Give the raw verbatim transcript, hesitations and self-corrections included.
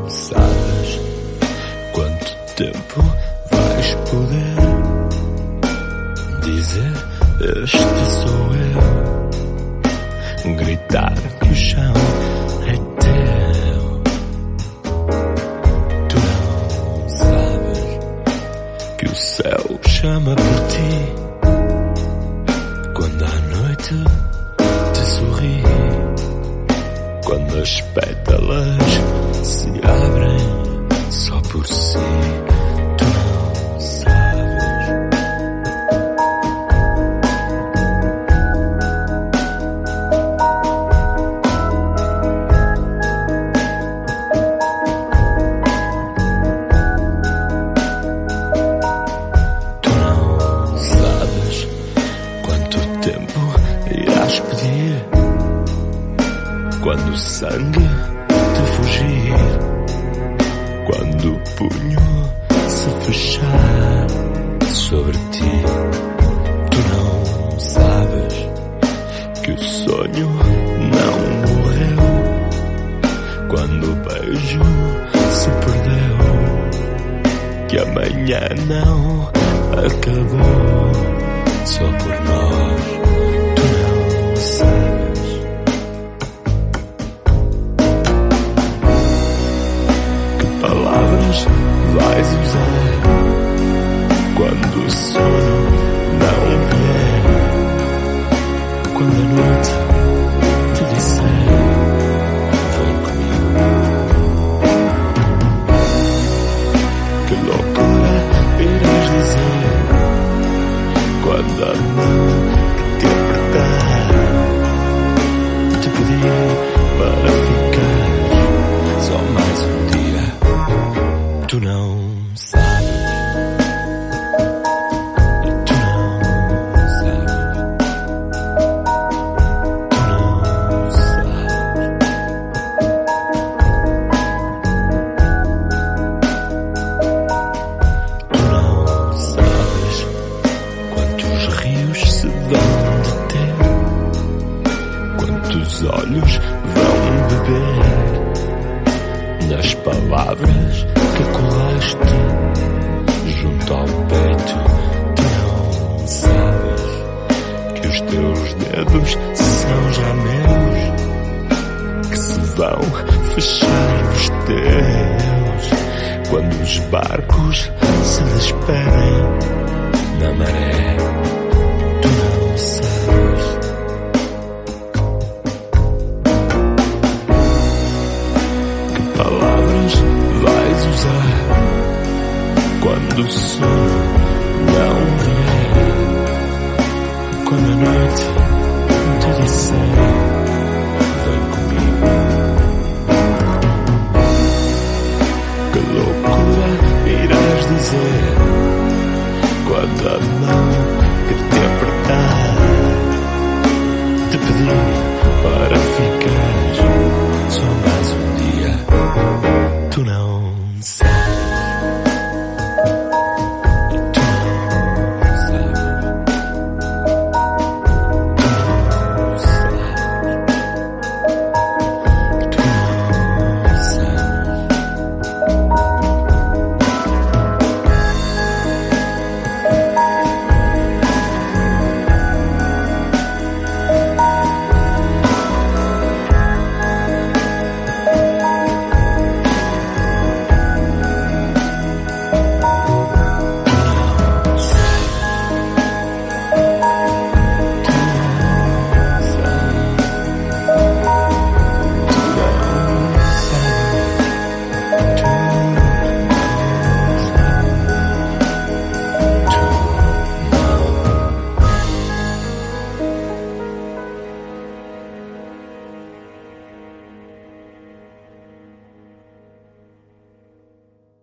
sabes quanto tempo vais poder dizer este sou eu, gritar que o chão é teu. Tu não sabes que o céu chama por ti quando à noite te sorri, quando as pétalas se abrem só por si. Tu não sabes. Tu não sabes quanto tempo irás pedir quando o sangue te fugir, quando o punho se fechar sobre ti. Tu não sabes que o sonho não morreu, quando o beijo se perdeu, que amanhã não acabou só por nós. Tu não sabes. Palavras vais usar quando o sono não vier, quando a noite te disser vem comigo. Que loucura irás dizer quando a mão que te apertar te pedir para ficar só mais um dia. Tu não sabes. Tu não sabes. Tu não sabes. Tu não sabes quantos rios se vão deter, quantos olhos vão beber nas palavras que colaste junto ao peito. Tu não sabes que os teus dedos são já meus, que se vão fechar nos teus quando os barcos se despedem na maré. Tu não sabes. Que palavras vais usar quando o sono não